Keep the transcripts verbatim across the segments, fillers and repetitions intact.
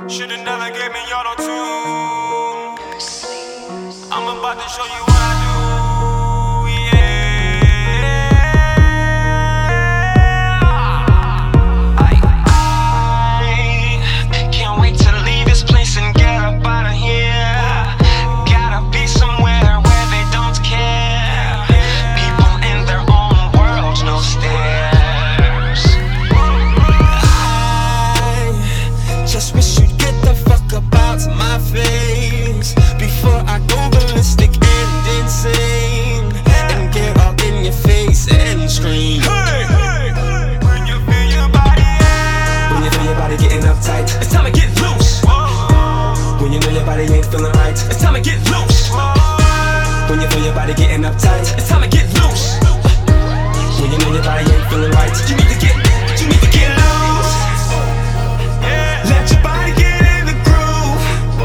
Should've never gave me auto-tune. I'm about to show you what I do, yeah. I, I can't wait to leave this place and get up out of here. Gotta be somewhere where they don't care. People in their own worlds, no stairs. I just wish you'd get the fuck up out of my face before I go ballistic and insane and get all in your face and scream. Hey, hey, hey. When you feel your body, yeah. When you feel your body getting uptight, it's time to get loose. Whoa. When you know your body ain't feeling right, it's time to get loose. Whoa. When you feel your body getting uptight, it's time to get loose. When you know your body ain't feeling right, you need to get, you need to get loose. Yeah. Let your body get in the groove.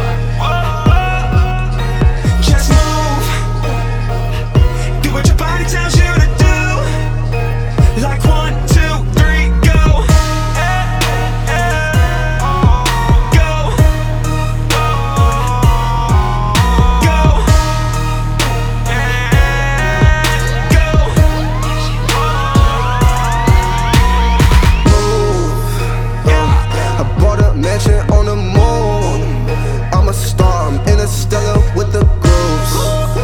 Just move. Do what your body tells you to do. Like one, two, three, go. Go. Go. I bought a mansion on the moon. I'm a star, I'm interstellar with the grooves.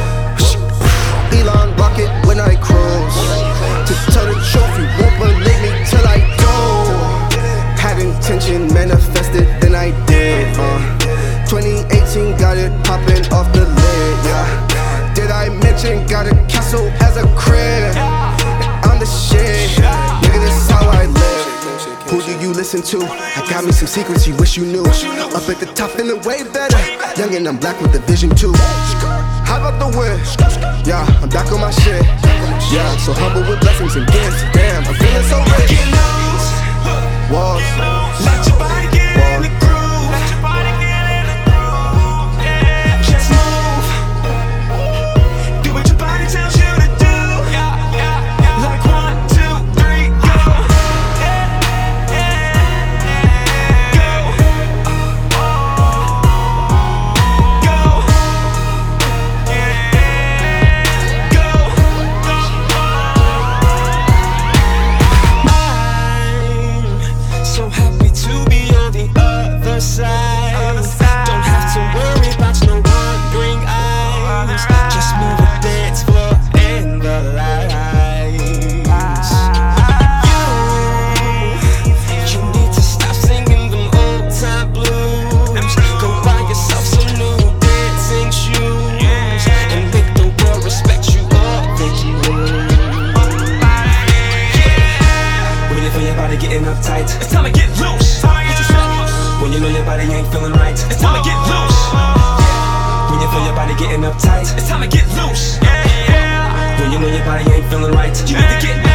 Elon rocket when I cruise. To tell the truth, you won't believe me till I do. Had intention, manifested, then I did. Uh, twenty eighteen got it popping off the lid. Yeah. Did I mention got a castle as a crib? I'm the shit, nigga. This is how I live. Who do you listen to? I got me some secrets you wish you knew. Up at the top, feeling way better. Young and I'm black with the vision too. How about the win? Yeah, I'm back on my shit. Yeah, so humble with blessings and gifts. Damn, I'm feeling so rich. Get loose. Walls. Let your body get in the groove. Let your body get in the groove. Yeah. Just move. Do what your body tells you to do. Yeah, yeah, yeah. Like one, two, three, go. Yeah, yeah, yeah. Go. Go. Yeah. Go. I'm so happy to be on the other side. Don't have to worry about no wandering eyes. Just move the dance floor and the lights. You, you need to stop singing them old time blues. Go buy yourself some new dancing shoes and make the world respect you all that you lose. When you feel your body getting uptight, it's time to get loose. When you know your body ain't feeling right, it's time to get loose. When you feel your body getting uptight, it's time to get loose. When you know your body ain't feeling right, you need to get